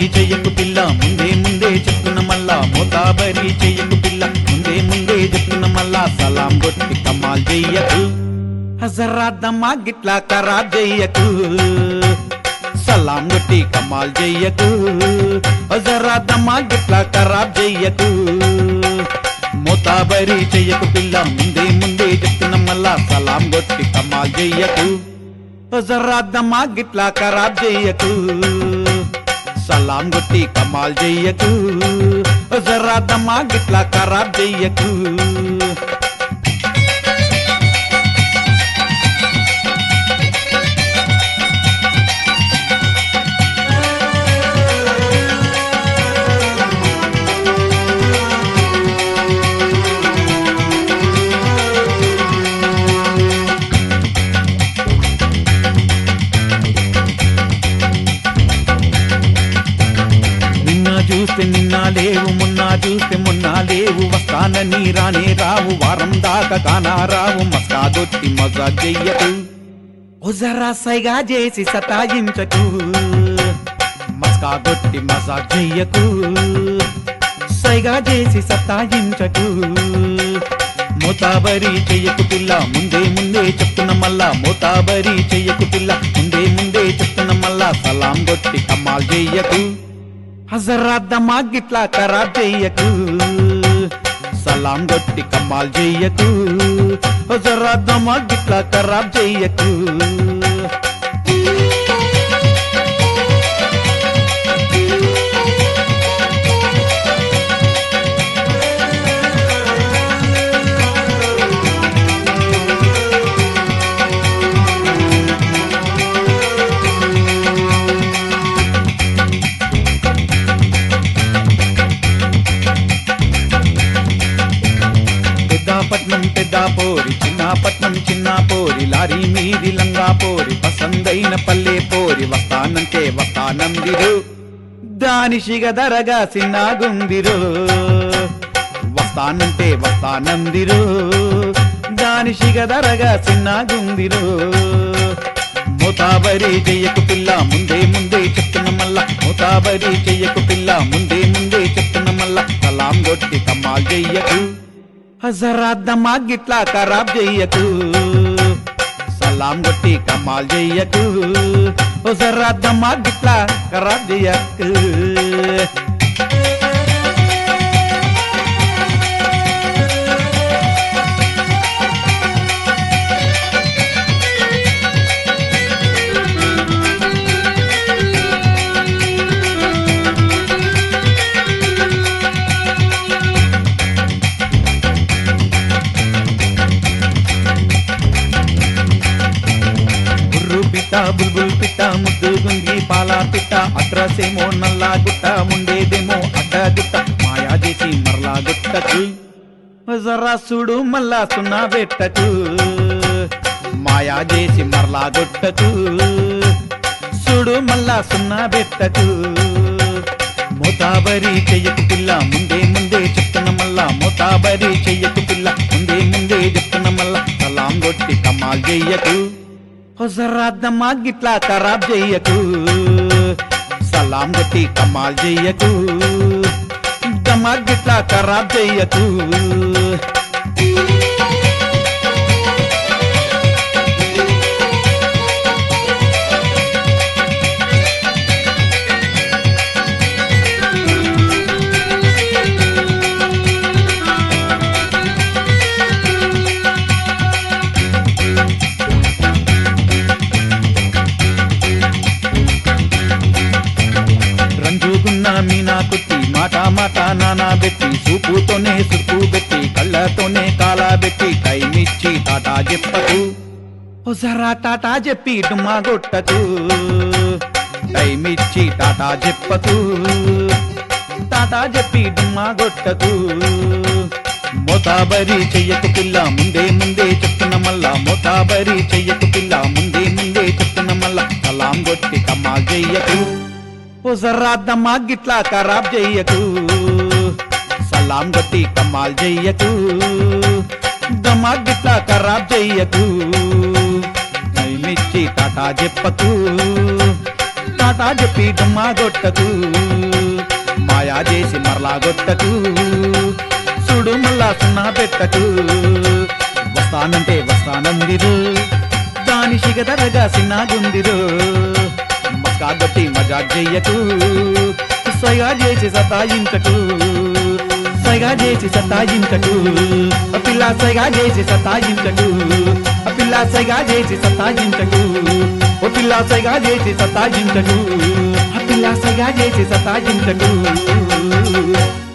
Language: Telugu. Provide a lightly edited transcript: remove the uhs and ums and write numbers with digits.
చెయ్యకు పిల్ల ముందే ముందే చెప్తున్న మల్లా మోతాబరి చెయ్యకు పిల్ల ముందే ముందే చెప్తున్న మల్లా సలాం కొట్టి కమాల్ చెయ్యకు హజరాదమ్మా గిట్లా ఖరాబ్ చెయ్యకు సలాం కొట్టి కమాల్ చెయ్యకు హజరాదమ్మా గిట్లా ఖరాబ్ చెయ్యకు మోతాబరి చెయ్యకు పిల్ల ముందే ముందే చెప్తున్న మల్లా సలాం కొట్టి కమాల్ చెయ్యకు హజరాదమ్మా గిట్లా ఖరాబ్ చెయ్యకు సలాం కొట్టి కమాల్ చెయ్యకు హజరాదమ్మా గిట్లా ఖరాబ్ చెయ్యకు చూస్తే నిన్న లేవు మొన్న చూస్తే మొన్న లేవు వస్తానని రానే రావు వారం దాకా కానా రావు మస్కాదొట్టి మజా చెయ్యకు జరా సైగా చేసి సతాయించకు మస్కాదొట్టి మజా చెయ్యకు సైగా చేసి సతాయించకు మోతాబరి చెయ్యకు పిల్ల ముందే ముందే చెప్తున్న మల్లా మోతాబరి చెయ్యకు పిల్ల ముందే ముందే చెప్తున్న మల్లా సలాం కొట్టి కమాల్ చెయ్యకు హజరాదమ్మా గిట్లా ఖరాబ్ చెయ్యకు సలాం కొట్టి కమాల్ చెయ్యకు హజరాదమ్మా గిట్లా ఖరాబ్ చెయ్యకు పట్నం పెద్ద పోరి చిన్నపట్నం చిన్న పోరి లారీ మీది లంగా పోరి పసందైన పల్లె పోరి వస్తానంటే వస్తానందిరు దానిషిగ ధరగా సిన్నాగుందిరు వస్తానంటే వస్తానందిరు దానిషిగ ధరగా సిన్నాగుందిరు మోతాబరి చెయ్యకు పిల్ల ముందే ముందే చెప్తున్న మల్లా మోతాబరి చెయ్యకు పిల్ల ముందే ముందే చెప్తున్న మల్లా సలాం కొట్టి కమాల్ చెయ్యకు హజరాదమ్మా గిట్లా ఖరాబ్ చెయ్యకు సలాం కొట్టి కమాల్ చెయ్యకు హజరాదమ్మా గిట్లా ఖరాబ్ చెయ్యకు బుల్బుల్ పిట్ట ముద్దు గుంగి పాలా పిట్ట అడ్రసేమో నల్లా గుట్ట ఉండేదేమో అడ్డ గుట్ట మాయా చేసి మరలా గుట్టకు జరా సుడు మల్లా సున్నా పెట్టకు మాయా చేసి మరలా గుట్టకు సుడు మల్లా సున్నా పెట్టకు మోతాబరి చెయ్యకు పిల్ల ముందే ముందే చెప్తున్న మల్లా మోతాబరి చెయ్యకు పిల్ల ముందే ముందే చెప్తున్న మల్లా సలాం కొట్టి కమాల్ చెయ్యకు హజరాదమ్మా గిట్లా ఖరాబ్ చెయ్యకు సలాం కొట్టి కమాల్ చెయ్యకు దమ్మా గిట్లా ఖరాబ్ చెయ్యకు మీనా కుట్టి మాట మాట నానా పెట్టి సూపుతోనే సుప్పు పెట్టి కళ్ళతోనే కాలా పెట్టి టైమిచ్చి టాటా చెప్పకు జరా టాటా చెప్పి డుమ్మా కొట్టకు టైమిచ్చి టాటా చెప్పకు టాటా చెప్పి డుమ్మా కొట్టకు మోతాబరి చెయ్యకు పిల్ల ముందే ముందే చెప్తున్న మల్లా మోతాబరి చెయ్యకు పిల్ల ముందే ముందే చెప్తున్న మల్లా సలాం కొట్టి కమాల్ చెయ్యకు హజరాదమ్మా గిట్లా ఖరాబ్ చెయ్యకు సలాం కొట్టి కమాల్ చెయ్యకు దమ్మా గిట్లా ఖరాబ్ చెయ్యకు టైమిచ్చి టాటా చెప్పకు టాటా చెప్పి డుమ్మా గొట్టకు మాయా చేసి మరలా గొట్టకు చూడు మళ్ళా సున్నా పెట్టకు వస్తానంటే వస్తానందిరు దాని సిగదరగా సిన్నాగుందిరు మస్కా గొట్టి మజాక్ చెయ్యకు సైగా చేసి సతాయించకు సైగా చేసి సతాయించకు పిల్ల సైగా చేసి సతాయించకు పిల్ల సైగా చేసి సతాయించకు ఓ పిల్ల సైగా చేసి సతాయించకు పిల్ల సైగా చేసి సతాయించకు